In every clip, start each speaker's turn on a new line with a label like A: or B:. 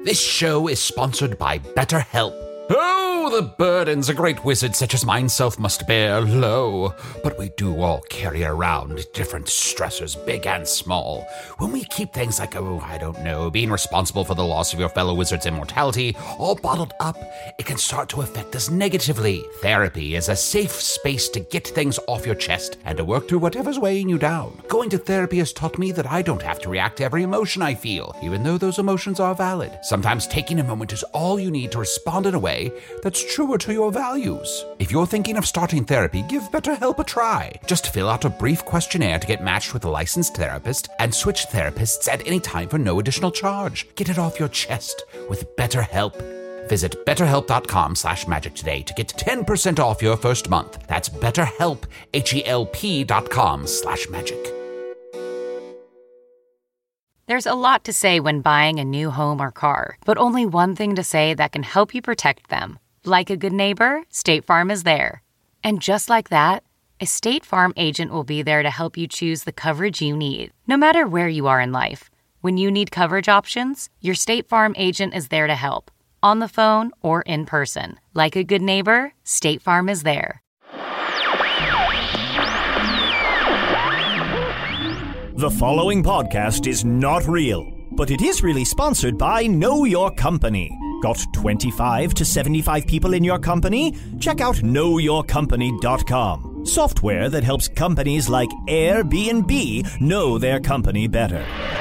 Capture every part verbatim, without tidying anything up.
A: This show is sponsored by BetterHelp. Oh, the burdens a great wizard such as myself must bear, lo. But we do all carry around different stressors, big and small. When we keep things like, oh, I don't know, being responsible for the loss of your fellow wizard's immortality, all bottled up, it can start to affect us negatively. Therapy is a safe space to get things off your chest and to work through whatever's weighing you down. Going to therapy has taught me that I don't have to react to every emotion I feel, even though those emotions are valid. Sometimes taking a moment is all you need to respond in a way that's truer to your values. If you're thinking of starting therapy, give BetterHelp a try. Just fill out a brief questionnaire to get matched with a licensed therapist and switch therapists at any time for no additional charge. Get it off your chest with BetterHelp. Visit betterhelp.com slash magic today to get ten percent off your first month. That's betterhelp, H-E-L-P dot com slash magic.
B: There's a lot to say when buying a new home or car, but only one thing to say that can help you protect them. Like a good neighbor, State Farm is there. And just like that, a State Farm agent will be there to help you choose the coverage you need, no matter where you are in life. When you need coverage options, your State Farm agent is there to help, on the phone or in person. Like a good neighbor, State Farm is there.
C: The following podcast is not real, but it is really sponsored by Know Your Company. Got twenty-five to seventy-five people in your company? Check out know your company dot com. Software that helps companies like Airbnb know their company better.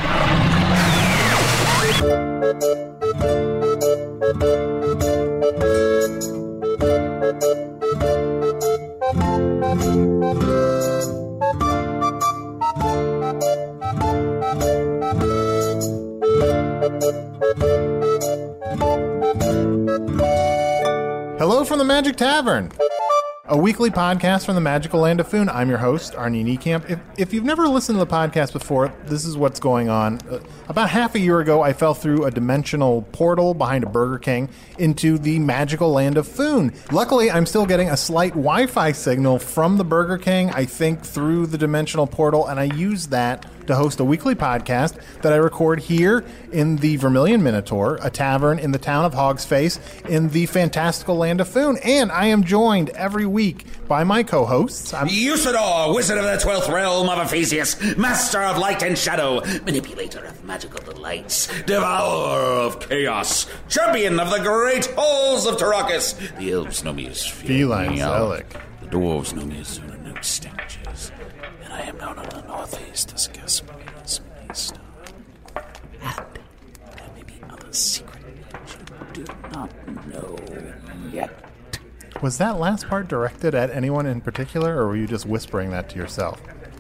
D: Hello from the Magic Tavern, a weekly podcast from the magical land of Foon. I'm your host, Arnie Niekamp. If, if you've never listened to the podcast before, this is what's going on. Uh, about half a year ago, I fell through a dimensional portal behind a Burger King into the magical land of Foon. Luckily, I'm still getting a slight Wi-Fi signal from the Burger King, I think, through the dimensional portal, and I use that to host a weekly podcast that I record here in the Vermilion Minotaur, a tavern in the town of Hogsface in the fantastical land of Foon. And I am joined every week by my co-hosts. I'm
A: Usador, wizard of the twelfth realm of Ephesius, master of light and shadow, manipulator of magical delights, devourer of chaos, champion of the great halls of Tarakas. The elves know me as
D: Feline Zelic.
A: The dwarves know me as Zunanuk Stenches. And I am known in the northeast as Gaspar's Maester. And there may be other secret names you do not know yet.
D: Was that last part directed at anyone in particular, or were you just whispering that to yourself?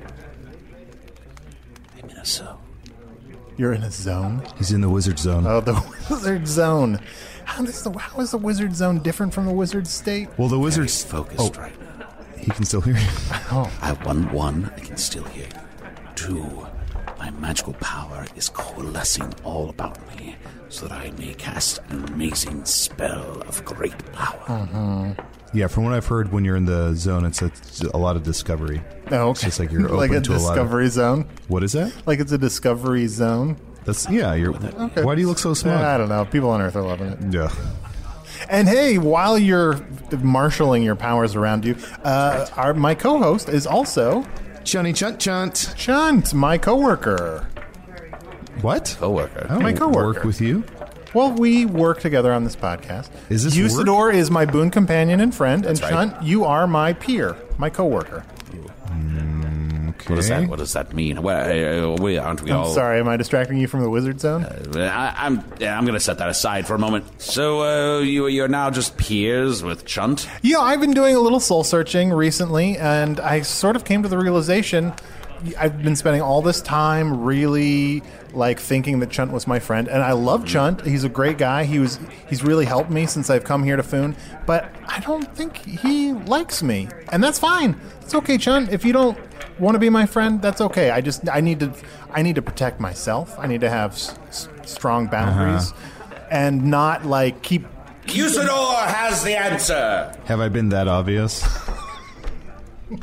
A: I'm in a zone.
D: You're in a zone?
E: He's in the wizard zone.
D: Oh, the wizard zone. How is the, how is the wizard zone different from the wizard state?
E: Well, the wizard's
A: focused
E: oh,
A: right now.
E: He can still hear you.
D: Oh.
A: I one one, I can still hear you. Two, my magical power is coalescing all about me so that I may cast an amazing spell of great power.
D: Mm-hmm.
E: Yeah, from what I've heard, when you're in the zone, it's a, a lot of discovery.
D: Oh, okay.
E: It's just like you're open
D: like a
E: to a lot of...
D: discovery zone?
E: What is that?
D: Like it's a discovery zone?
E: That's yeah. You're.
D: Okay.
E: Why do you look so smug?
D: I don't know. People on Earth are loving it.
E: Yeah.
D: And hey, while you're marshaling your powers around you, uh, our my co-host is also
E: Chunny Chunt Chunt.
D: Chunt, my coworker.
E: What?
A: Coworker.
E: I
D: My
E: don't
D: coworker.
E: work with you.
D: Well, we work together on this podcast.
E: Is this
D: Usador is my boon companion and friend,
A: That's
D: and
A: right.
D: Chunt, you are my peer, my coworker.
E: Okay.
A: What does that? What does that mean? Well, uh, we, aren't we
D: I'm
A: all?
D: sorry, am I distracting you from the wizard zone?
A: Uh, I, I'm. Yeah, I'm going to set that aside for a moment. So uh, you you're now just peers with Chunt.
D: Yeah, I've been doing a little soul searching recently, and I sort of came to the realization I've been spending all this time really like thinking that Chunt was my friend, and I love Chunt. He's a great guy. He was he's really helped me since I've come here to Foon, but I don't think he likes me, and that's fine. It's okay, Chunt. If you don't want to be my friend, that's okay. I just I need to I need to protect myself. I need to have s- s- strong boundaries, uh-huh. and not like keep.
A: Usador has the answer.
E: Have I been that obvious?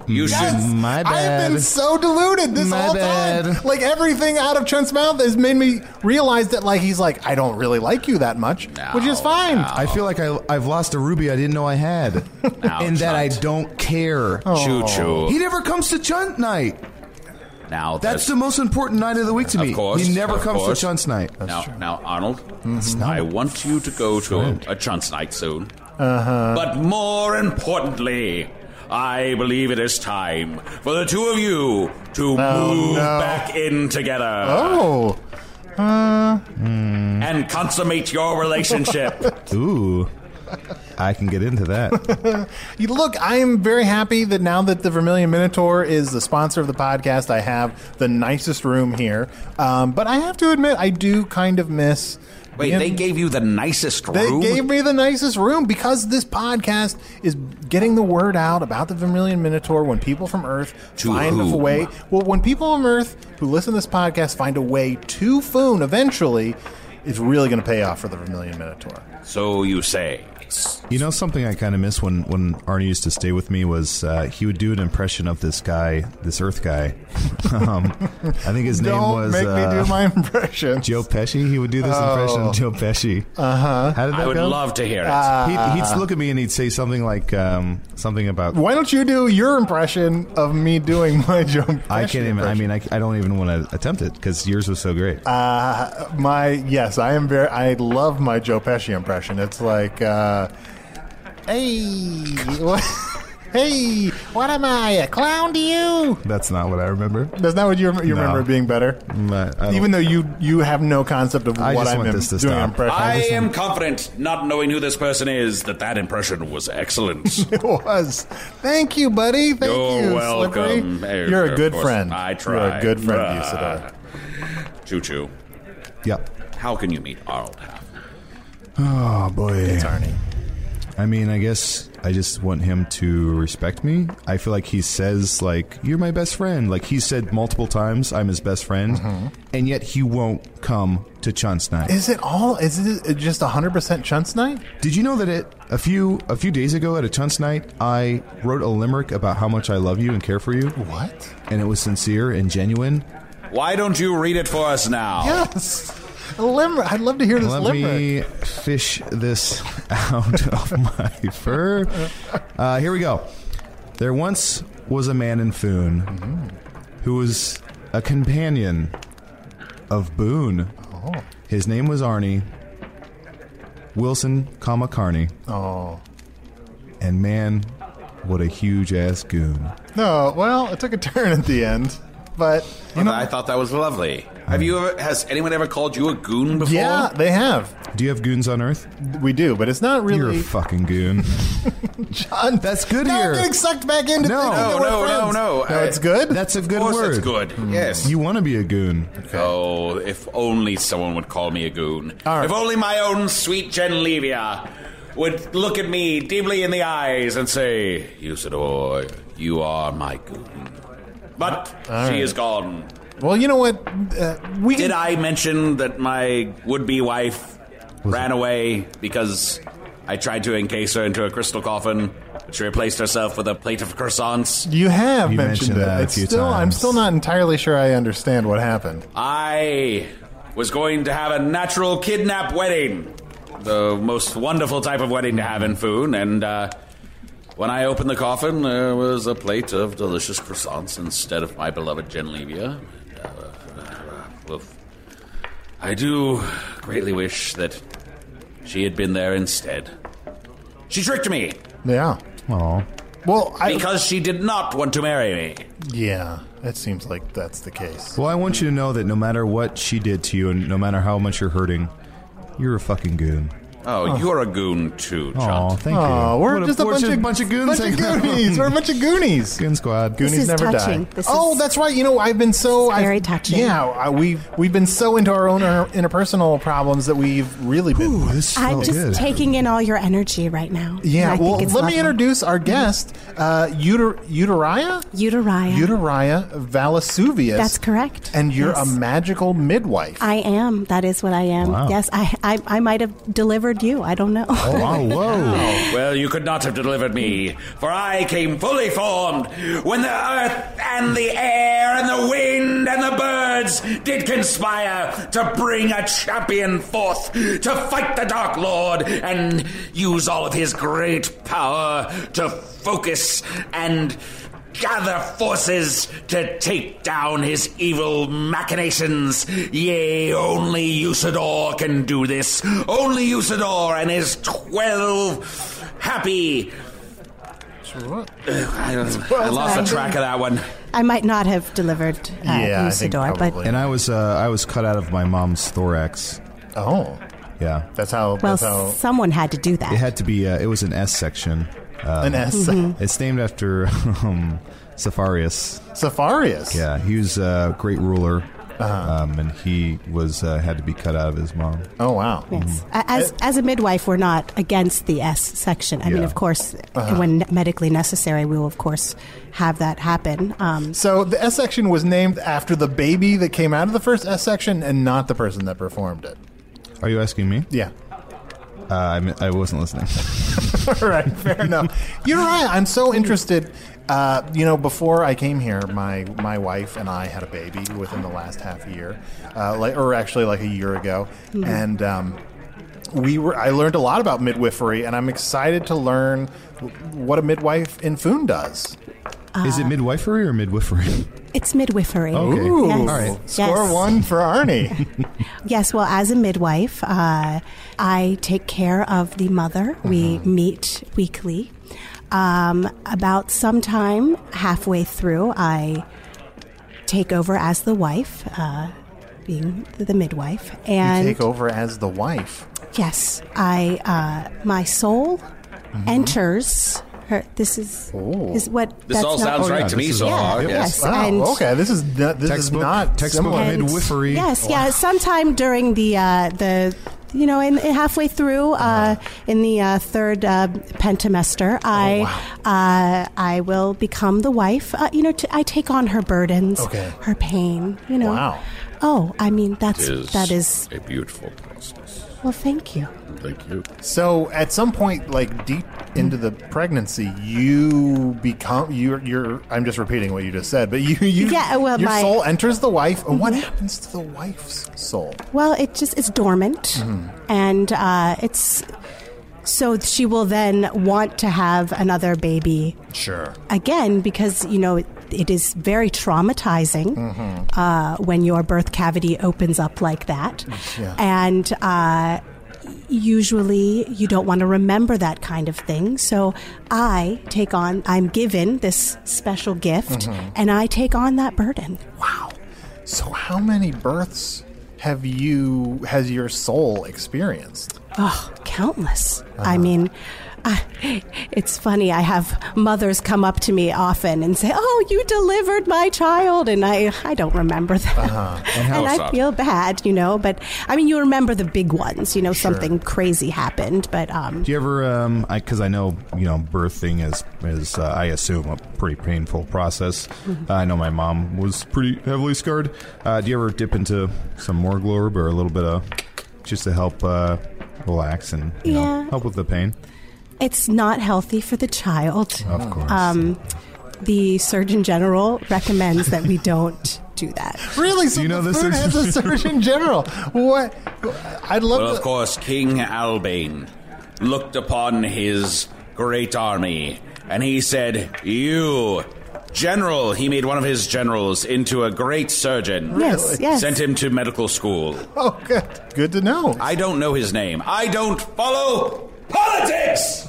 A: You
D: Yes,
A: should.
E: My
D: I've
E: bad.
D: been so deluded this
E: My
D: whole
E: bad.
D: time. Like everything out of Chunt's mouth has made me realize that, like, he's like, I don't really like you that much,
A: No,
D: which is fine.
A: no.
E: I feel like I, I've lost a ruby I didn't know I had,
A: Now,
E: and that I
A: Chunt.
E: don't care.
A: Choo choo.
E: He never comes to Chunt night.
A: Now
E: That's the most important night of the week to me.
A: Of course,
E: he never
A: of
E: comes
A: course.
E: to Chunt's night.
A: now, now, Arnold.
E: Mm-hmm.
A: I want you to go to a, a Chunt's night soon. Uh-huh. But more importantly, I believe it is time for the two of you to move
D: no.
A: back in together
D: Oh, uh,
A: and consummate your relationship.
E: Ooh, I can get into that.
D: you look, I am very happy that now that the Vermilion Minotaur is the sponsor of the podcast, I have the nicest room here. Um, but I have to admit, I do kind of miss.
A: Wait,
D: being-
A: they gave you the nicest
D: They
A: room?
D: gave me the nicest room because this podcast is getting the word out about the Vermilion Minotaur when people from Earth
A: To
D: find a
A: whom?
D: way. Well, when people from Earth who listen to this podcast find a way to Foon eventually, it's really going to pay off for the Vermilion Minotaur.
A: So you say.
E: You know, something I kind of miss when, when Arnie used to stay with me was uh, he would do an impression of this guy, this Earth guy. um, I think his name
D: Don't
E: was
D: make
E: uh,
D: me do my impression.
E: Joe Pesci. He would do this impression of Joe Pesci. Uh huh. How did that
A: I would
E: go?
A: love to hear it.
E: He'd, he'd look at me and he'd say something like um, something about.
D: Why don't you do your impression of me doing my Joe Pesci
E: I can't even. I
D: impression?
E: mean, I, I don't even want to attempt it because yours was so great.
D: Uh, my yes, I am very. I love my Joe Pesci impression. It's like, uh, hey, what, hey, what am I, a clown to you?
E: That's not what I remember.
D: That's not what you, you
E: No.
D: remember it being better.
E: But I don't-
D: Even though you you have no concept of
E: I
D: what
E: just
D: I'm
E: want
D: im-
E: this to
D: doing
E: stop.
D: impression.
A: I
D: just-
A: am confident, not knowing who this person is, that that impression was excellent.
D: It was. Thank you, buddy. Thank
A: You're
D: you,
A: welcome.
D: Slippery. You're a
A: Of
D: good
A: course,
D: friend.
A: I
D: You're
A: try.
D: a good friend,
A: Uh,
D: Usador.
A: Choo choo.
E: Yep.
A: How can you meet Arnold Half?
E: Oh boy.
D: It's Arnie.
E: I mean, I guess I just want him to respect me. I feel like he says, like, you're my best friend. Like, he said multiple times, I'm his best friend. And yet he won't come to Chunt's night.
D: Is it all? Is it just one hundred percent Chunt's night?
E: Did you know that it a few a few days ago at a Chunt's night, I wrote a limerick about how much I love you and care for you?
D: What?
E: And it was sincere and genuine.
A: Why don't you read it for us now?
D: Yes. A limerick. I'd love to hear this
E: Let
D: limerick.
E: me fish this out of my fur. Uh, here we go. There once was a man in Foon who was a companion of Boone.
D: Oh.
E: His name was Arnie Wilson, comma Carney.
D: Oh.
E: And man, what a huge ass goon.
D: No, well, it took a turn at the end, but you know,
A: I thought that was lovely. Have you ever? Has anyone ever called you a goon before?
D: yeah, they have.
E: Do you have goons on Earth?
D: We do, but it's not
E: You're
D: really.
E: a fucking goon.
D: John,
E: That's good
D: now
E: here.
D: I'm getting sucked back into
E: No.
D: thinking that
A: No,
D: we're
A: no, no,
D: friends.
A: no.
D: No,
A: I-
D: it's good.
E: That's a
A: Of
E: good
A: course,
E: word.
A: it's good. Yes.
E: You want to be a goon.
A: Oh, if only someone would call me a goon.
D: All right.
A: If only my own sweet Genlevia would look at me deeply in the eyes and say, Usador, you are my goon. But
D: All
A: she
D: right.
A: is gone.
D: Well, you know what? Uh, we
A: Did
D: can,
A: I mention that my would-be wife ran away because I tried to encase her into a crystal coffin? She replaced herself with a plate of croissants.
D: You have
E: You
D: mentioned,
E: mentioned
D: it.
E: that a
D: It's
E: few
D: still, I'm
E: times.
D: still not entirely sure I understand what happened.
A: I was going to have a natural kidnap wedding. The most wonderful type of wedding to have in Foon, and uh, when I opened the coffin, there was a plate of delicious croissants instead of my beloved Genlevia. And, uh, uh, oof. I do greatly wish that she had been there instead. She tricked me
D: Yeah.
E: Aw.
D: Well, I,
A: because she did not want to marry me.
D: yeah, it seems like that's the case.
E: Well, I want you to know that no matter what she did to you and no matter how much you're hurting, you're a fucking goon.
A: Oh, you're a goon too,
E: Aw,
A: Chunt.
E: thank
D: Oh,
E: you.
D: we're
E: What
D: just a
E: we're
D: bunch, of,
E: bunch of goons.
D: bunch of
E: hanging out.
D: Goonies. We're a bunch of Goonies.
E: Goon squad.
D: Goonies
F: This is
D: never
F: touching.
D: die.
F: This
D: oh,
F: is-
D: that's right. You know, I've been so
F: It's very
D: I've-
F: touching.
D: Yeah, I, we've we've been so into our own inter- interpersonal problems that we've really been.
E: Ooh, this
F: I'm
E: felt
F: just
E: good.
F: taking in all your energy right now.
D: yeah.
F: And I
D: Well,
F: think it's
D: let me
F: lovely.
D: introduce our guest, uh, Uter- Uteria.
F: Uteria.
D: Uteria Valasuvius.
F: That's correct.
D: And you're
F: Yes.
D: a magical midwife.
F: I am. That is what I am.
E: Wow.
F: Yes, I I, I might have delivered delivered you. I don't know.
E: Oh, wow, whoa.
A: Well, you could not have delivered me, for I came fully formed when the earth and the air and the wind and the birds did conspire to bring a champion forth to fight the Dark Lord and use all of his great power to focus and gather forces to take down his evil machinations. Yea, only Usador can do this. Only Usador and his twelve happy...
D: What?
A: I, I lost the track of that one.
F: I might not have delivered uh,
D: Yeah, I think
F: Usador,
D: probably.
F: but
E: And I was uh, I was cut out of my mom's thorax.
D: Oh,
E: Yeah.
D: that's how.
F: well,
D: That's how.
F: someone had to do that.
E: It had to be, uh, it was an S section. Um,
D: An S.
F: Mm-hmm.
E: It's named after um, Safarius.
D: Safarius.
E: Yeah, he was a great ruler, um, and he was uh, had to be cut out of his mom.
D: Oh wow.
F: Yes. A- As as a midwife, we're not against the S section. I mean,
E: Yeah.
F: of course, when medically necessary, we will, of course, have that happen. Um,
D: So the S section was named after the baby that came out of the first S section, and not the person that performed it.
E: Are you asking me?
D: Yeah.
E: Uh, I mean, I wasn't listening.
D: All right, fair enough. You're right. I'm so interested. Uh, you know, before I came here, my my wife and I had a baby within the last half year, uh, like, or actually like a year ago, and um, we were. I learned a lot about midwifery, and I'm excited to learn what a midwife in Foon does.
E: Is it midwifery or midwifery?
F: it's midwifery.
E: Okay.
D: Ooh,
F: Yes.
E: All right.
D: Score
F: Yes.
D: one for Arnie.
F: Yes, well, as a midwife, uh, I take care of the mother. We meet weekly. Um, about sometime halfway through, I take over as the wife, uh, being the midwife.
D: You
F: And
D: take over as the wife.
F: yes, I uh, my soul enters her. This is
D: Oh.
F: is what
A: This
F: that's
A: all
F: not-
A: sounds
E: Oh,
A: right
E: yeah,
A: to me
E: this is-
A: so
F: Yeah,
A: far.
F: yes.
A: Yes.
D: Wow.
F: And-
D: okay, this is not, this
E: Textbook,
D: is not
E: textbook
D: similar.
F: And-
E: midwifery.
F: Yes, yeah. Sometime during the uh, the you know, in, in halfway through, uh, in the uh, third uh, pentamester, I uh, I will become the wife. Uh, you know, to, I take on her burdens,
D: Okay.
F: her pain. You know.
D: Wow.
F: Oh, I mean that's
A: It is
F: that is
A: a beautiful process.
F: well. Thank you.
A: Thank you.
D: So at some point, like deep into the pregnancy, you become you're. you're I'm just repeating what you just said, but you, you
F: Yeah, well,
D: your
F: my-
D: soul enters the wife, and what happens to the wife's soul?
F: Well, it just it's dormant, and uh, it's so she will then want to have another baby
D: Sure.
F: again because you know it, it is very traumatizing uh, when your birth cavity opens up like that,
D: Yeah.
F: and uh, usually you don't want to remember that kind of thing. So I take on. I'm given this special gift, and I take on that burden.
D: Wow. So how many births have you has your soul experienced?
F: Oh, countless. I mean, I, it's funny. I have mothers come up to me often and say, "Oh, you delivered my child," and I, I don't remember that,
E: And how
F: and I
A: so?
F: feel bad, you know. But I mean, you remember the big ones. You know, something crazy happened, but um,
E: Do you ever, um, I, cause I know, you know, birthing is, is, uh, I assume a pretty painful process.
F: Mm-hmm.
E: Uh, I know my mom was pretty heavily scarred. Uh, do you ever dip into some Morglorb or a little bit of, just to help, uh, relax and, you know,
F: Yeah.
E: help with the pain?
F: it's not healthy for the child.
E: Of course.
F: Um, the Surgeon General recommends that we don't do that.
D: Really? So
E: you know
D: the
E: the
D: Foon has a
E: Surgeon-
D: Surgeon General. What? I'd love
A: Well,
D: to.
A: of course, King Albane looked upon his great army, and he said, "You, general," he made one of his generals into a great surgeon.
F: Yes, yes.
A: Sent him to medical school.
D: Oh, good. Good to know.
A: I don't know his name. I don't follow politics!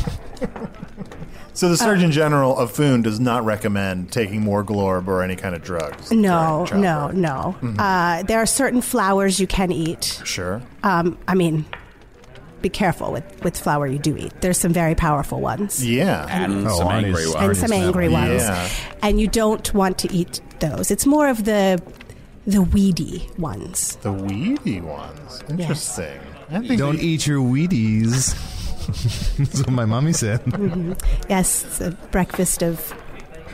D: So the Surgeon General of Foon does not recommend taking more Glorb or any kind of drugs.
F: No,
D: during
F: no,
D: childbirth.
F: no. Uh, there are certain flowers you can eat.
D: Sure.
F: Um, I mean, be careful with, with flour you do eat. There's some very powerful ones.
D: Yeah.
A: And
E: Oh,
A: some
E: Arnie's-
A: angry
F: And
A: ones.
F: some
E: Arnie's
F: angry
E: family.
F: ones.
D: Yeah.
F: And you don't want to eat those. It's more of the the weedy ones.
D: The weedy ones. Interesting. I think
E: Don't
D: we-
E: eat your Wheaties. That's what my mommy said.
F: Yes, it's a breakfast of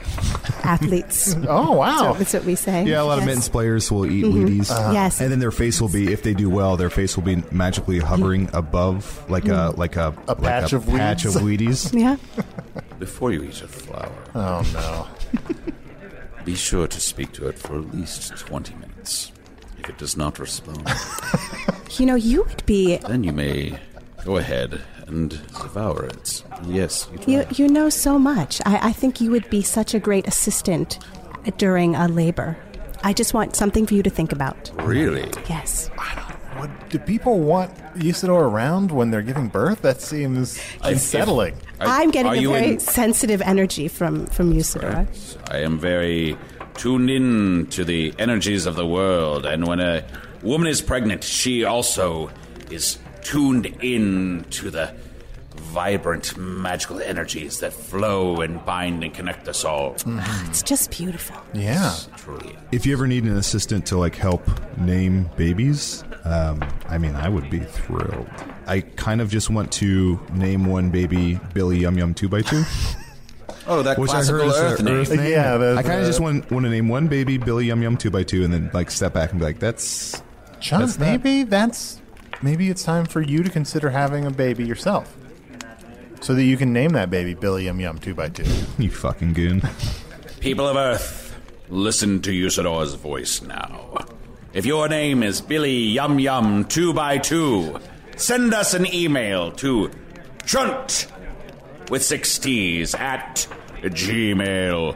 F: athletes.
D: Oh, wow.
F: So that's what we say.
E: Yeah, a lot
F: Yes.
E: of mittens players will eat Wheaties.
F: Yes.
E: And then their face will be, if they do well, their face will be magically hovering above, like a like a,
D: A
E: like
D: patch
E: a
D: of
E: patch of
D: weeds.
E: Wheaties.
F: Yeah.
A: Before you eat a flower,
D: Oh, no.
A: be sure to speak to it for at least twenty minutes. If it does not respond,
F: You know, you would be.
A: then you may go ahead and devour it. Yes, you
F: You,
A: try.
F: you know so much. I, I think you would be such a great assistant during a labor. I just want something for you to think about.
A: Really?
F: Yes.
D: What, do people want Usador around when they're giving birth? That seems unsettling.
A: Are-
F: I'm getting
A: are
F: a
A: you
F: very
A: in-
F: sensitive energy from, from Usador.
A: I am very tuned in to the energies of the world, and when a woman is pregnant, she also is tuned in to the vibrant, magical energies that flow and bind and connect us all.
F: It's just beautiful.
D: Yeah.
A: Truly.
E: If you ever need an assistant to like help name babies, um, I mean, I would be thrilled. I kind of just want to name one baby Billy Yum Yum two by two.
A: Oh, that
E: Which I
A: classical
E: heard is
A: Earth
E: the
A: name.
E: Earth name.
D: Yeah, the-
E: I kind
D: the-
E: of just want, want to name one baby Billy Yum Yum two by two, and then like step back and be like, "That's
D: John,
E: That's that.
D: maybe that's maybe it's time for you to consider having a baby yourself, so that you can name that baby Billy Yum Yum two by two.
E: you fucking goon."
A: People of Earth, listen to Usador's voice now. If your name is Billy Yum Yum two by two, send us an email to Chunt with six T's at Gmail.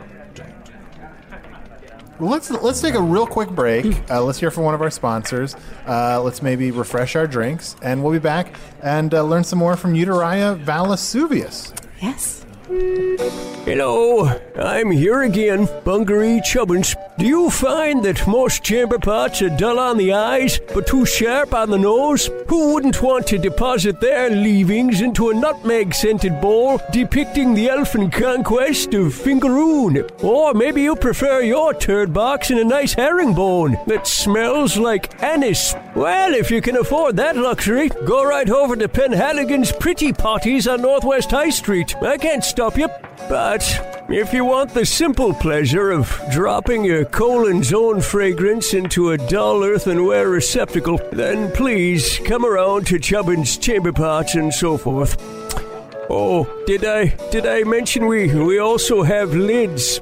D: Well, let's let's take a real quick break. Uh, let's hear from one of our sponsors. Uh, let's maybe refresh our drinks, and we'll be back and uh, learn some more from Euteria Valasuvius.
F: Yes.
G: Hello, I'm here again, Bungaree Chubbins. Do you find that most chamber pots are dull on the eyes, but too sharp on the nose? Who wouldn't want to deposit their leavings into a nutmeg-scented bowl depicting the elfin conquest of Fingaroon? Or maybe you prefer your turd box in a nice herringbone that smells like anise. Well, if you can afford that luxury, go right over to Penhaligon's Pretty Potties on Northwest High Street. I can't stop you. But if you want the simple pleasure of dropping your colon's own fragrance into a dull earthenware receptacle, then please come around to Chubbins' Chamber Pots and so forth. Oh, did I did I mention we we also have lids?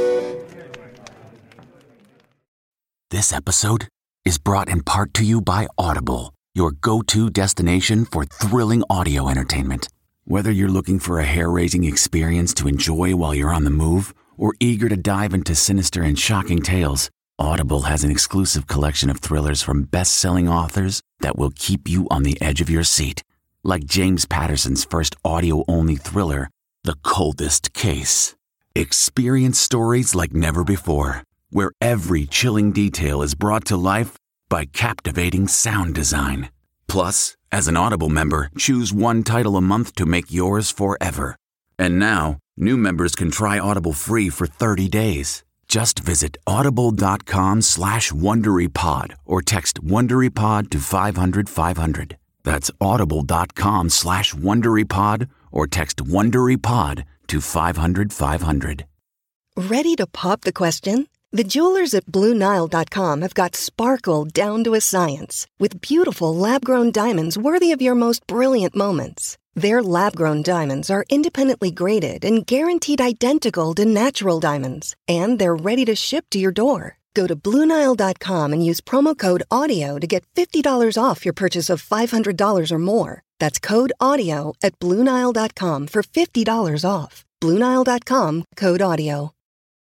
H: This episode is brought in part to you by Audible, your go-to destination for thrilling audio entertainment. Whether you're looking for a hair-raising experience to enjoy while you're on the move, or eager to dive into sinister and shocking tales, Audible has an exclusive collection of thrillers from best-selling authors that will keep you on the edge of your seat. Like James Patterson's first audio-only thriller, The Coldest Case. Experience stories like never before, where every chilling detail is brought to life by captivating sound design. Plus, as an Audible member, choose one title a month to make yours forever. And now, new members can try Audible free for thirty days. Just visit audible.com slash WonderyPod or text WonderyPod to five hundred five hundred. That's audible.com slash WonderyPod or text WonderyPod to five hundred five hundred.
I: Ready to pop the question? The jewelers at Blue Nile dot com have got sparkle down to a science with beautiful lab-grown diamonds worthy of your most brilliant moments. Their lab-grown diamonds are independently graded and guaranteed identical to natural diamonds, and they're ready to ship to your door. Go to Blue Nile dot com and use promo code AUDIO to get fifty dollars off your purchase of five hundred dollars or more. That's code AUDIO at Blue Nile dot com for fifty dollars off. Blue Nile dot com, code AUDIO.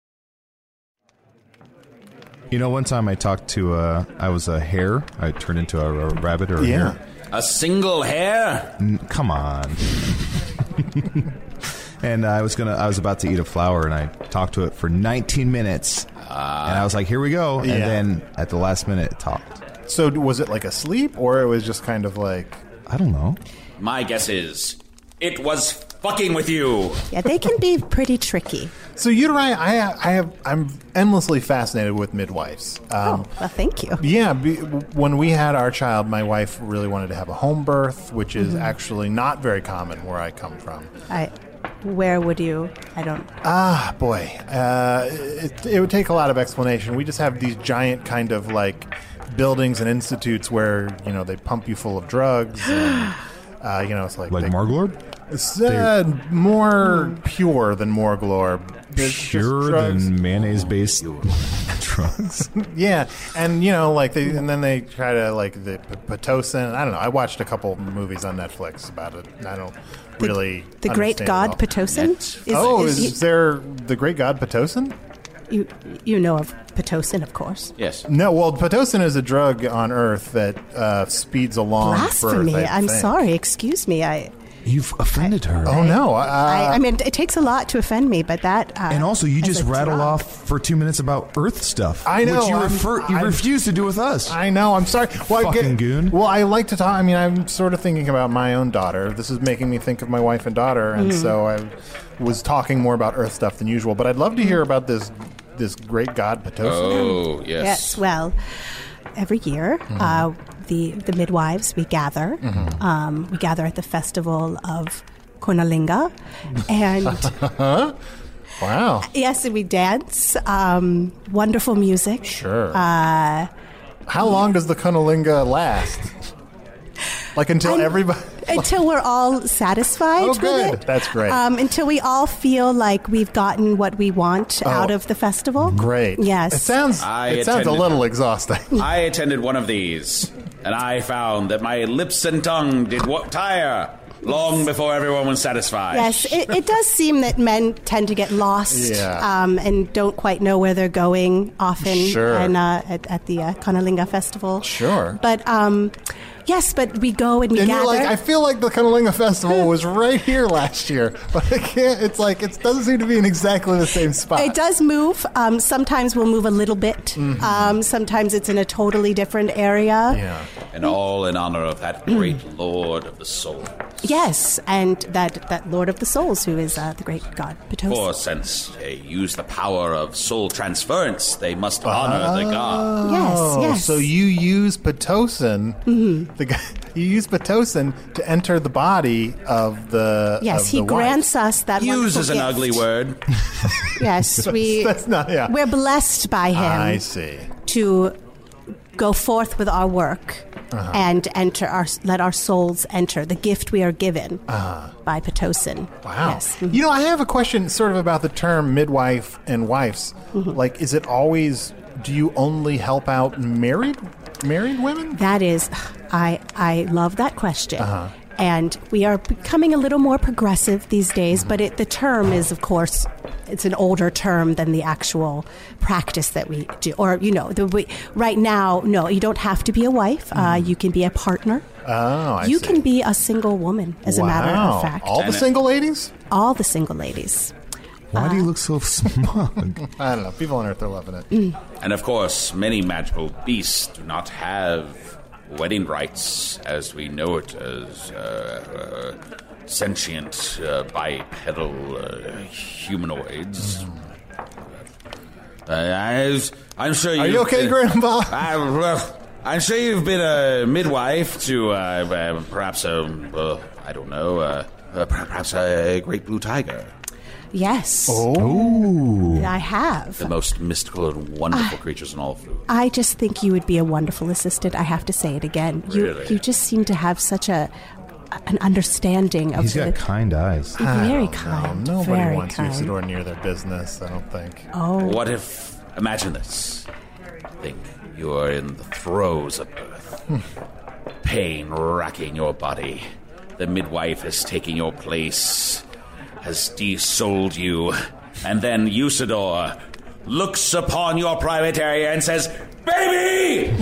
E: You know, one time I talked to, uh, I was a hare. I turned into a, a rabbit or a
D: Yeah.
E: hare.
A: A single hair?
E: N- Come on. And I was gonna, I was about to eat a flower, and I talked to it for nineteen minutes. and I was like, "Here we go!" And
D: Yeah.
E: then at the last minute, it talked.
D: So was it like a sleep, or it was just kind of like?
E: I don't know.
A: My guess is it was fucking with you.
F: Yeah, they can be pretty tricky.
D: So Uteri, I, I have, I'm endlessly fascinated with midwives. Um,
F: Oh, well, thank you.
D: Yeah, be, when we had our child, my wife really wanted to have a home birth, which is actually not very common where I come from.
F: I, where would you? I don't.
D: Ah, boy. Uh, it, it would take a lot of explanation. We just have these giant kind of like buildings and institutes where, you know, they pump you full of drugs. And, uh, you know, it's like...
E: Like
D: they,
E: Marglord?
D: It's uh, more pure than Morglor. There's just
E: Pure
D: drugs.
E: than mayonnaise-based drugs.
D: Yeah, and you know, like they, and then they try to like the P- Pitocin. I don't know. I watched a couple movies on Netflix about it. And I don't really.
F: The great
D: understand
F: god
D: it all.
F: Pitocin? Is,
D: oh,
F: is
D: is,
F: he-
D: there the great god Pitocin?
F: you you know of Pitocin, of course.
J: Yes.
D: No, well, Pitocin is a drug on Earth that uh, speeds along
F: Blasphemy!
D: birth. I
F: I'm
D: think.
F: sorry. Excuse me. I.
E: You've offended her.
D: Oh no! Uh,
F: I, I mean, it takes a lot to offend me, but that. Uh,
E: And also, you
F: as
E: just
F: a
E: rattle
F: drug-
E: off for two minutes about Earth stuff.
D: I know,
E: Which you,
D: I'm-
E: refer, you
D: I'm-
E: refuse to do with us.
D: I know. I'm sorry. Well, I
E: Fucking
D: get-
E: goon.
D: Well, I like to talk. I mean, I'm sort of thinking about my own daughter. This is making me think of my wife and daughter, and
F: Mm-hmm.
D: so I was talking more about Earth stuff than usual. But I'd love to hear about this this great god Pitocin.
J: Oh, yes.
F: Yes. Well, every year,
D: Mm-hmm.
F: uh, the the midwives we gather. Um, we gather at the festival of Conalinga, and
D: Wow.
F: yes, and we dance. Um, wonderful music.
D: Sure.
F: Uh,
D: How long does the Conalinga last? Like until
F: I'm-
D: everybody.
F: until we're all satisfied
D: Oh,
F: with
D: good.
F: it.
D: That's great.
F: Um, until we all feel like we've gotten what we want
D: Oh,
F: out of the festival.
D: Great.
F: Yes.
D: It sounds.
J: I
D: it sounds a
J: attended-
D: little exhausting.
J: I attended one of these, and I found that my lips and tongue did what tire long before everyone was satisfied.
F: Yes, it, it does seem that men tend to get lost
D: Yeah.
F: um, and don't quite know where they're going often
D: Sure.
F: and, uh, at, at the uh, Conalinga Festival.
D: Sure.
F: But, um, yes, but we go and we
D: And
F: gather.
D: you're like, I feel like the Conalinga Festival was right here last year, but I can't. It's like it doesn't seem to be in exactly the same spot.
F: It does move. Um, sometimes we'll move a little bit.
D: Mm-hmm.
F: Um, sometimes it's in a totally different area.
D: Yeah.
J: And all in honor of that great Lord of the Soul.
F: Yes, and that, that Lord of the Souls, who is uh, the great god Pitocin.
J: For since they use the power of soul transference, they must honor the god.
F: Yes,
D: Oh,
F: yes.
D: so you use Pitocin, the guy, you use Pitocin to enter the body of the
F: Yes,
D: of
F: he
D: the wife.
F: grants us that
J: Use
F: wonderful
J: is an
F: gift.
J: ugly word.
F: Yes, we
D: That's not. Yeah.
F: we're blessed by him
D: I see.
F: to go forth with our work
D: Uh-huh.
F: and enter our let our souls enter the gift we are given by Pitocin.
D: Uh-huh. Wow.
F: Yes.
D: You know, I have a question sort of about the term midwife and wives.
F: Mm-hmm.
D: Like, is it always, do you only help out married married women?
F: That is, I I love that question.
D: Uh-huh.
F: And we are becoming a little more progressive these days,
D: Mm-hmm.
F: but it, the term is, of course, it's an older term than the actual practice that we do. Or, you know, the we, right now, no, you don't have to be a wife. Uh, you can be a partner.
D: Oh, Mm-hmm. I
F: you
D: see.
F: can be a single woman, as a matter
D: Wow.
F: of fact.
D: All the
J: And it-
D: single ladies?
F: All the single ladies.
E: Why do you look so smug?
D: I don't know. People on Earth are loving it.
J: And of course, many magical beasts do not have wedding rites as we know it as uh, uh, sentient uh, bipedal uh, humanoids. Uh, I, I'm sure you.
D: Are you okay, Grandpa?
J: I, well, I'm sure you've been a midwife to uh, uh, perhaps a, uh, I don't know, uh, uh, perhaps a great blue tiger.
F: Yes,
E: Ooh.
F: I have.
J: The most mystical and wonderful creatures in all of food.
F: I just think you would be a wonderful assistant. I have to say it again. You
J: Really?
F: you just seem to have such a an understanding of
E: He's
F: the
E: got kind eyes.
D: I
F: very
D: don't know.
F: kind.
D: Nobody
F: very
D: wants
F: kind.
D: Usador near their business, I don't think.
F: Oh,
J: What if, imagine this, think you are in the throes of birth, pain racking your body, the midwife has taken your place, has desouled you, and then Usador looks upon your private area and says, "Baby!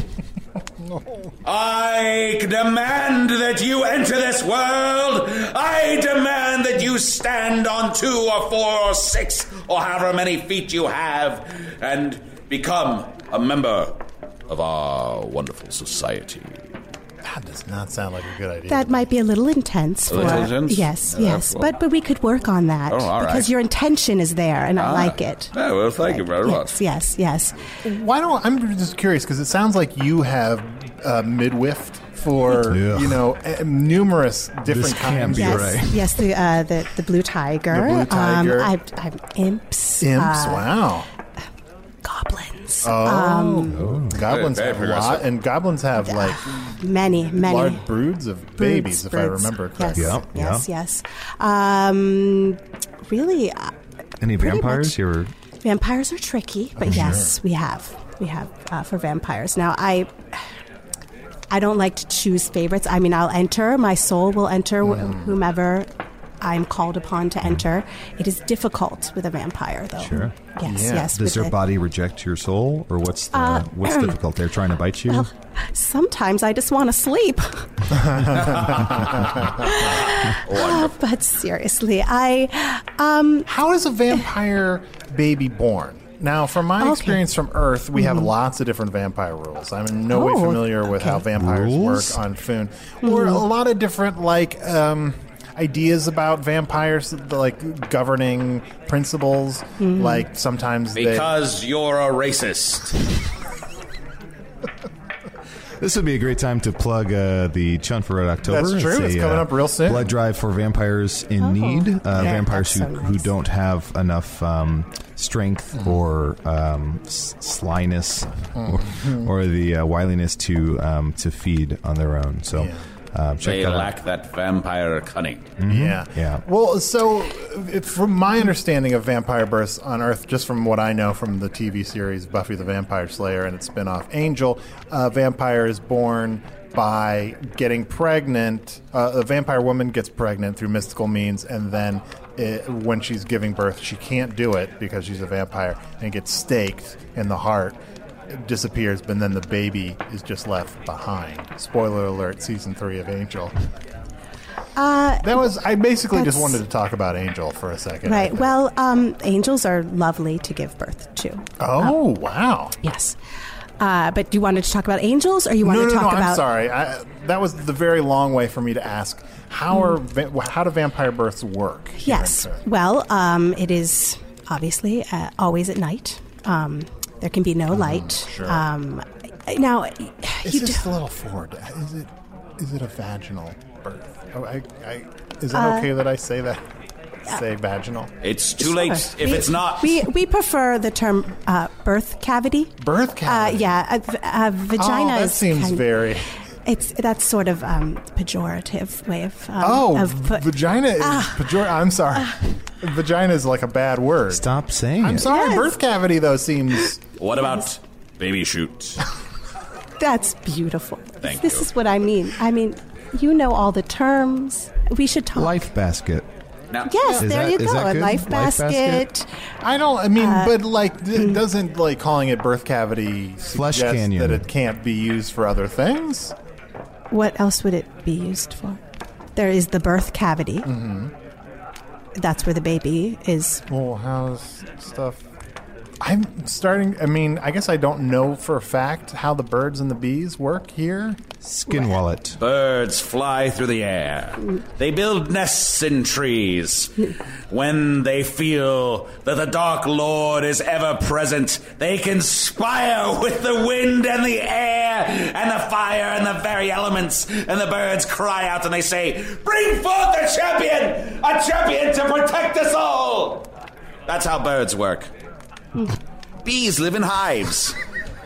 J: I demand that you enter this world. I demand that you stand on two or four or six or however many feet you have and become a member of our wonderful society."
D: That does not sound like a good idea.
F: that might be a little intense. For,
J: little intense?
F: Yes,
J: Uh,
F: yes,
J: well-
F: but but we could work on that
J: Oh, all
F: because
J: right.
F: your intention is there, and I like it.
J: Oh, well, thank you very
F: Yes, yes, yes.
D: Why don't I'm just curious because it sounds like you have uh, midwifed for
E: Yeah.
D: you know uh, numerous different
E: This can't
D: kinds.
E: be
F: Yes,
E: right.
F: yes, the, uh, the the blue tiger.
D: The blue tiger.
F: Um, I've, I've imps.
D: Imps,
F: uh,
D: wow.
F: Goblins.
D: Oh,
F: Um,
D: goblins
J: Very
D: have a
J: progressive.
D: lot, and goblins have like
F: many, many.
D: large broods of babies,
F: Broods,
D: if I
F: broods.
D: remember
F: Yes,
D: correctly.
E: Yeah,
F: yes, yes. Um, really, uh,
E: Any
F: Pretty
E: vampires?
F: much.
E: You were
F: vampires are tricky, but yes, we have. We have uh, for vampires. Now, I I don't like to choose favorites. I mean, I'll enter. My soul will enter wh- whomever I'm called upon to enter. It is difficult with a vampire, though.
E: Sure.
F: Yes,
D: Yeah.
F: yes.
E: Does
F: with
E: their
F: the-
E: body reject your soul, or what's the,
F: Uh,
E: what's difficult? They're trying to bite you.
F: Well, sometimes I just want to sleep. But seriously, I um,
D: How is a vampire baby born? Now, from my
F: Okay.
D: experience from Earth, we have lots of different vampire rules. I'm in no way
F: Oh,
D: familiar with how
F: okay.
D: vampires
E: Rules?
D: work on Foon. Or a lot of different, like, um, ideas about vampires, like governing principles. Like, sometimes they...
J: Because you're a racist.
E: This would be a great time to plug uh, the Chun for Red October.
D: That's true. It's
E: a,
D: coming
E: uh,
D: up real soon.
E: Blood drive for vampires in
F: Oh.
E: need. Uh,
F: Yeah,
E: vampires who,
F: that's so
E: who
F: nice.
E: don't have enough um, strength or um, s- slyness or, or the uh, wiliness to um, to feed on their own. So
D: Yeah.
E: uh, check
J: They
E: that
J: lack
E: out.
J: that vampire cunning.
D: Yeah.
E: Yeah.
D: Well, so if, from my understanding of vampire births on Earth, just from what I know from the T V series Buffy the Vampire Slayer and its spin-off Angel, a vampire is born by getting pregnant. Uh, a vampire woman gets pregnant through mystical means, and then it, when she's giving birth, she can't do it because she's a vampire and gets staked in the heart. It disappears, but then the baby is just left behind. Spoiler alert, season three of Angel.
F: uh,
D: That was, I basically just
F: That's-
D: wanted to talk about Angel for a second. I
F: right.
D: think.
F: Well, um, angels are lovely to give birth to.
D: Oh, wow.
F: Yes. Uh, but you wanted to talk about angels, or you
D: No,
F: wanted
D: no,
F: to
D: no,
F: talk
D: I'm
F: about?
D: sorry. I, that was the very long way for me to ask. How are va- how do vampire births work? here
F: Yes.
D: in Turn?
F: Well, um, it is obviously uh, always at night. Um, there can be no light.
D: sure.
F: Um, now,
D: Is
F: you
D: this
F: do,
D: a little forward? Is it is it a vaginal birth? Oh, I, I, is it
F: Uh,
D: okay that I say that? Say vaginal.
J: It's too late if
F: we,
J: it's not.
F: We we prefer the term uh, birth cavity.
D: Birth
F: Uh,
D: cavity.
F: yeah, a, v- a vagina
D: Oh, that
F: is
D: seems
F: kind-
D: very.
F: It's that's sort of um, pejorative way of. Um,
D: Oh,
F: of put,
D: vagina is
F: Ah.
D: pejor- I'm sorry. Vagina is like a bad word.
E: Stop saying
D: I'm
E: it.
D: sorry.
F: Yes.
D: Birth cavity though seems.
J: What about baby shoot?
F: That's beautiful.
J: Thank
F: this
J: you.
F: is what I mean. I mean, you know all the terms. We should talk.
E: Life basket.
J: Now,
F: Yes,
E: Is
F: there
E: that-
F: you
E: is
F: go.
E: that
F: A
E: good?
F: life
E: Life basket?
F: basket.
D: I don't. I mean,
F: Uh,
D: but like, it doesn't like calling it birth cavity
E: Flesh
D: suggest
E: canyon.
D: that it can't be used for other things.
F: What else would it be used for? There is the birth cavity.
D: Mm-hmm.
F: That's where the baby is.
D: Well, how's stuff? I'm starting. I mean, I guess I don't know for a fact how the birds and the bees work here.
E: Skin wallet.
J: birds fly through the air. They build nests in trees. When they feel that the Dark Lord is ever present, they conspire with the wind and the air and the fire and the very elements. And the birds cry out and they say, "Bring forth a champion! A champion to protect us all!" That's how birds work. Bees live in hives.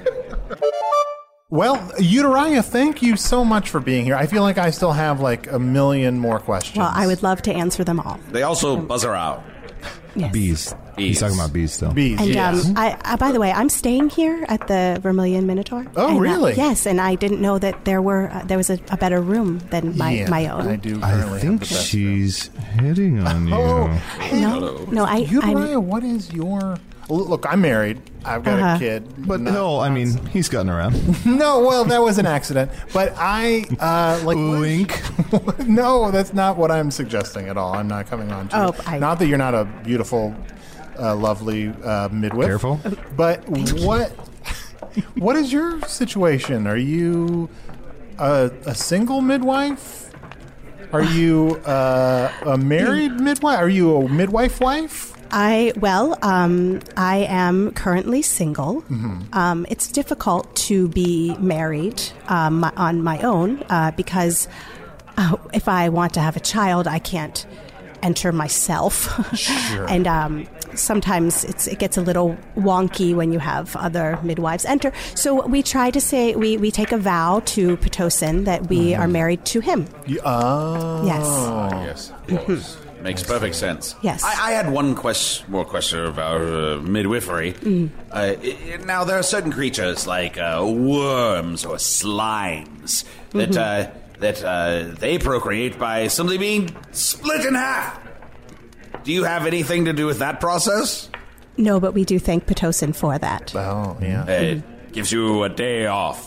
D: Well, Euteria, thank you so much for being here. I feel like I still have like a million more questions.
F: Well, I would love to answer them all.
J: They also buzzer out.
F: Yes.
E: Bees. He's
J: Bees.
E: talking about bees still.
D: bees.
F: And
D: yes.
F: um, I, uh, by the way, I'm staying here at the Vermilion Minotaur.
D: Oh,
F: And, uh,
D: really?
F: yes, and I didn't know that there were uh, there was a, a better room than my
D: Yeah,
F: my own.
D: I do.
E: I
D: currently
E: think
D: have the best
E: she's hitting on you.
D: Oh,
F: No, no, I.
D: Euteria,
F: I'm,
D: what is your? Look, I'm married. I've got
F: Uh-huh.
D: a kid.
E: But
D: Not-
E: no, I mean, he's gotten around.
D: no. Well, that was an accident. But I uh, like
E: Wink.
D: no, that's not what I'm suggesting at all. I'm not coming on to you.
F: Oh, I-
D: Not that you're not a beautiful, uh, lovely uh, midwife.
E: Careful.
D: But what what is your situation? Are you a, a single midwife? Are you uh, a married midwife? Are you a midwife wife?
F: I, well, um, I am currently single.
D: Mm-hmm.
F: Um, it's difficult to be married um, on my own uh, because uh, if I want to have a child, I can't enter myself.
D: Sure.
F: And um, sometimes it's, it gets a little wonky when you have other midwives enter. So we try to say, we, we take a vow to Pitocin that we
D: Mm-hmm.
F: are married to him.
D: You, oh.
F: Yes.
J: Yes, of course. Makes perfect sense.
F: Yes.
J: I, I had one quest, more question about uh, midwifery.
F: Mm.
J: Uh, i- i- now, there are certain creatures like uh, worms or slimes that
F: Mhm.
J: uh, that uh, they procreate by simply being split in half. Do you have anything to do with that process?
F: No, but we do thank Pitocin for that.
D: Oh, yeah.
J: It gives you a day off.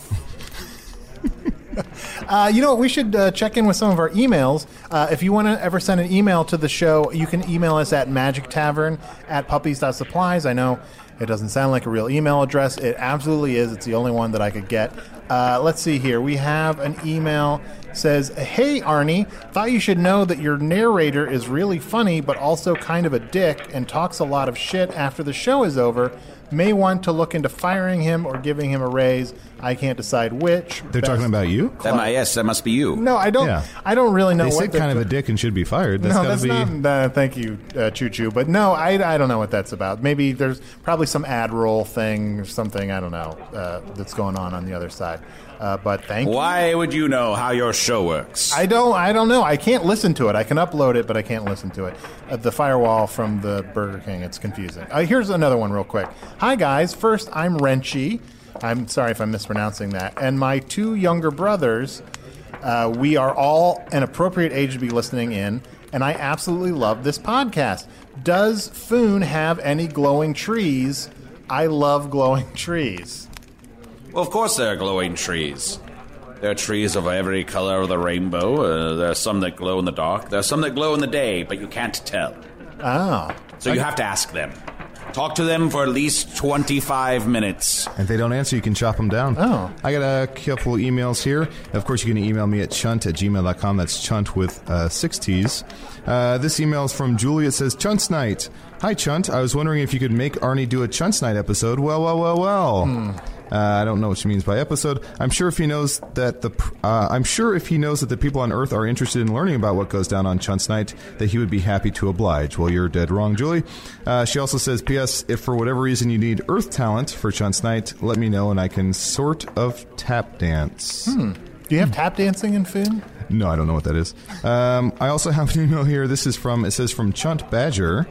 D: Uh, you know what? We should uh, check in with some of our emails. Uh, if you want to ever send an email to the show, you can email us at magic tavern at puppies dot supplies. I know it doesn't sound like a real email address. It absolutely is. It's the only one that I could get. Uh, let's see here. We have an email says, "Hey Arnie, thought you should know that your narrator is really funny, but also kind of a dick and talks a lot of shit after the show is over. May want to look into firing him or giving him a raise. I can't decide which."
E: They're
D: Best-
E: talking about you?
J: That might, yes, that must be you.
D: No, I don't.
E: Yeah.
D: I don't really know.
E: They
D: what
E: said
D: they're-
E: kind of a dick and should be fired. That's
D: no,
E: gotta
D: that's
E: be.
D: not. Uh, thank you, uh, Choo Choo. But no, I, I don't know what that's about. Maybe there's probably some ad roll thing or something. I don't know uh, that's going on on the other side. Uh, but thank you.
J: Why would you know how your show works?
D: I don't. I don't know. I can't listen to it. I can upload it, but I can't listen to it. Uh, the firewall from the Burger King. It's confusing. Uh, here's another one, real quick. Hi guys. First, I'm Wrenchy. I'm sorry if I'm mispronouncing that. And my two younger brothers. Uh, we are all an appropriate age to be listening in, and I absolutely love this podcast. Does Foon have any glowing trees? I love glowing trees.
J: Well, of course there are glowing trees. There are trees of every color of the rainbow. Uh, there are some that glow in the dark. There are some that glow in the day, but you can't tell.
D: Oh.
J: So you have to ask them. Talk to them for at least twenty-five minutes.
E: And if they don't answer, you can chop them down.
D: Oh.
E: I got a couple emails here. Of course, you can email me at chunt at gmail dot com. That's chunt with uh, six T's. Uh, this email is from Julie. It says, Chunt's Night. Hi, Chunt. I was wondering if you could make Arnie do a Chunt's Night episode. Well, well, well, well.
D: Hmm.
E: Uh, I don't know what she means by episode. I'm sure if he knows that the uh, I'm sure if he knows that the people on Earth are interested in learning about what goes down on Chunt's Night, that he would be happy to oblige. Well, you're dead wrong, Julie. Uh, she also says, P S. If for whatever reason you need Earth talent for Chunt's Night, let me know and I can sort of tap dance.
D: Hmm. Do you have tap dancing in Foon?
E: No, I don't know what that is. Um, I also have an email here. This is from, it says from Chunt Badger.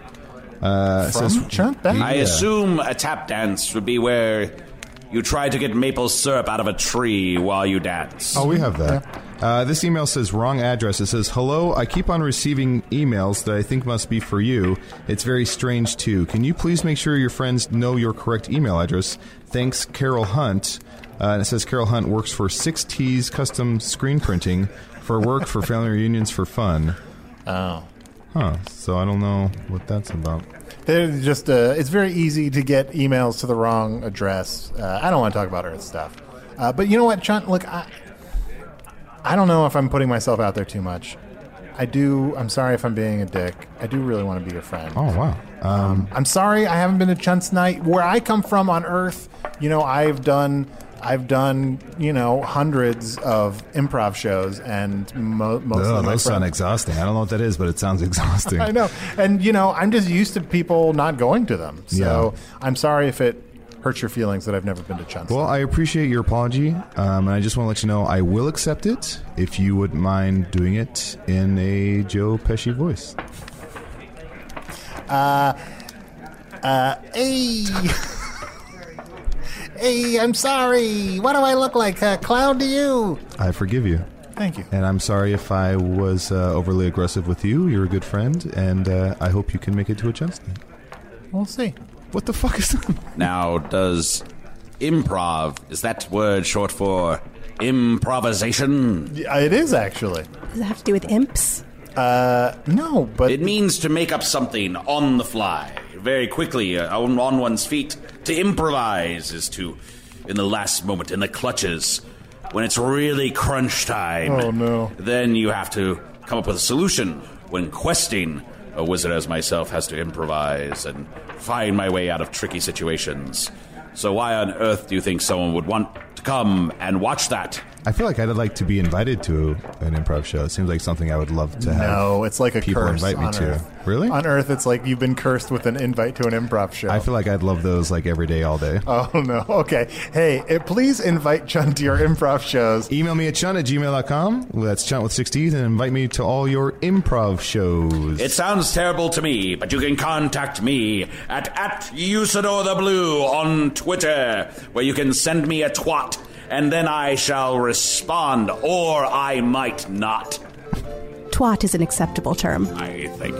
E: Uh, it
D: From
E: says,
D: Chunt Badger?
J: I assume a tap dance would be where you try to get maple syrup out of a tree while you dance.
E: Oh, we have that. Uh, this email says wrong address. It says, hello, I keep on receiving emails that I think must be for you. It's very strange, too. Can you please make sure your friends know your correct email address? Thanks, Carol Hunt. Uh, and it says Carol Hunt works for six T's Custom Screen Printing for work, for family reunions, for fun.
D: Oh.
E: Huh. So I don't know what that's about.
D: They're just, uh, it's very easy to get emails to the wrong address. Uh, I don't want to talk about Earth stuff. Uh, but you know what, Chunt? Look, I, I don't know if I'm putting myself out there too much. I do, I'm sorry if I'm being a dick. I do really want to be your friend.
E: Oh, wow. Um,
D: I'm sorry I haven't been to Chunt's Night. Where I come from on Earth, you know, I've done... I've done, you know, hundreds of improv shows, and mo- most
E: ugh,
D: of my
E: those sound
D: friends-
E: exhausting. I don't know what that is, but it sounds exhausting.
D: I know. And, you know, I'm just used to people not going to them. So
E: Yeah.
D: I'm sorry if it hurts your feelings that I've never been to Chunt's.
E: Well, I appreciate your apology, um, and I just want to let you know I will accept it if you wouldn't mind doing it in a Joe Pesci voice.
D: Uh, uh, hey. Hey, I'm sorry. What do I look like? A clown to you?
E: I forgive you.
D: Thank you.
E: And I'm sorry if I was uh, overly aggressive with you. You're a good friend, and uh, I hope you can make it to a Chunt's Night.
D: We'll see.
E: What the fuck is that?
J: Now, does improv, is that word short for improvisation?
D: Yeah, it is, actually.
F: Does it have to do with imps?
D: Uh, no, but...
J: It means to make up something on the fly, very quickly, uh, on, on one's feet. To improvise is to, in the last moment, in the clutches, when it's really crunch time.
D: Oh, no.
J: Then you have to come up with a solution. When questing, a wizard as myself has to improvise and find my way out of tricky situations. So why on earth do you think someone would want to come and watch that?
E: I feel like I'd like to be invited to an improv show. It seems like something I would love to have.
D: No, it's like a
E: people
D: curse
E: invite me
D: on
E: to.
D: Earth.
E: Really?
D: On Earth, it's like you've been cursed with an invite to an improv show.
E: I feel like I'd love those like every day, all day.
D: Oh, no. Okay. Hey, eh, please invite Chunt to your improv shows.
E: Email me at chunt at gmail dot com. That's Chunt with six D's, and invite me to all your improv shows.
J: It sounds terrible to me, but you can contact me at, at Usador the Blue on Twitter, where you can send me a twat, and then I shall respond, or I might not.
F: Twat is an acceptable term.
J: I think.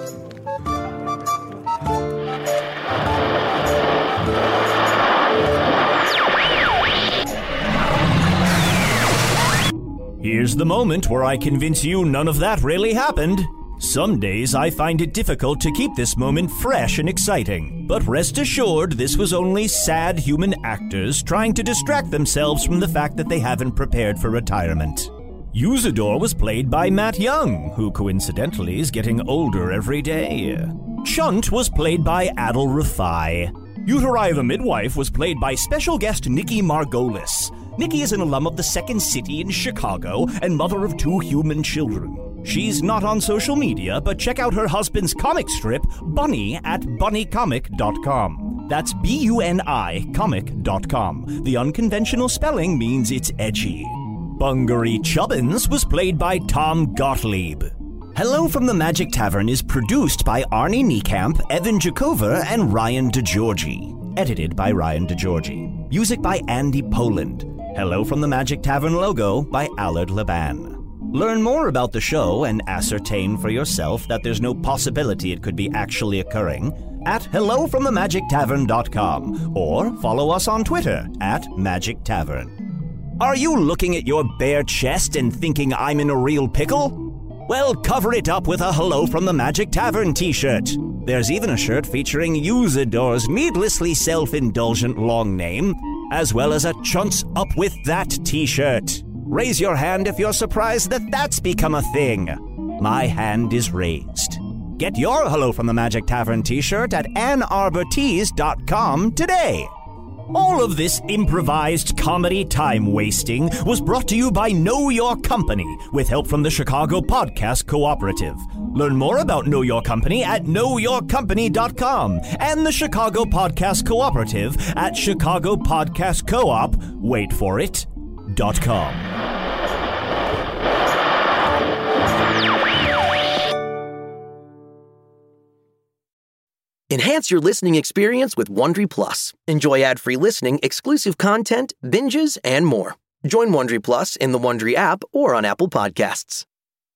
C: Here's the moment where I convince you none of that really happened. Some days I find it difficult to keep this moment fresh and exciting. But rest assured, this was only sad human actors trying to distract themselves from the fact that they haven't prepared for retirement. Usador was played by Matt Young, who coincidentally is getting older every day. Chunt was played by Adil Rafai. Uteri the Midwife was played by special guest Nikki Margolis. Nikki is an alum of the Second City in Chicago and mother of two human children. She's not on social media, but check out her husband's comic strip, Bunny, at bunny comic dot com. That's B U N I comic dot com. The unconventional spelling means it's edgy. Bungaree Chubbins was played by Tom Gottlieb. Hello from the Magic Tavern is produced by Arnie Niekamp, Evan Jakova, and Ryan DeGiorgi. Edited by Ryan DeGiorgi. Music by Andy Poland. Hello from the Magic Tavern logo by Allard Laban. Learn more about the show and ascertain for yourself that there's no possibility it could be actually occurring at hello from the magic tavern dot com or follow us on Twitter at Magic Tavern. Are you looking at your bare chest and thinking I'm in a real pickle? Well, cover it up with a Hello from the Magic Tavern t-shirt. There's even a shirt featuring Usador's needlessly self-indulgent long name, as well as a Chunt's Up With That t-shirt. Raise your hand if you're surprised that that's become a thing. My hand is raised. Get your Hello from the Magic Tavern t-shirt at ann arbor tees dot com today. All of this improvised comedy time-wasting was brought to you by Know Your Company, with help from the Chicago Podcast Cooperative. Learn more about Know Your Company at know your company dot com and the Chicago Podcast Cooperative at chicago podcast coop, wait for it, dot com.
K: Enhance your listening experience with Wondery Plus. Enjoy ad-free listening, exclusive content, binges, and more. Join Wondery Plus in the Wondery app or on Apple Podcasts.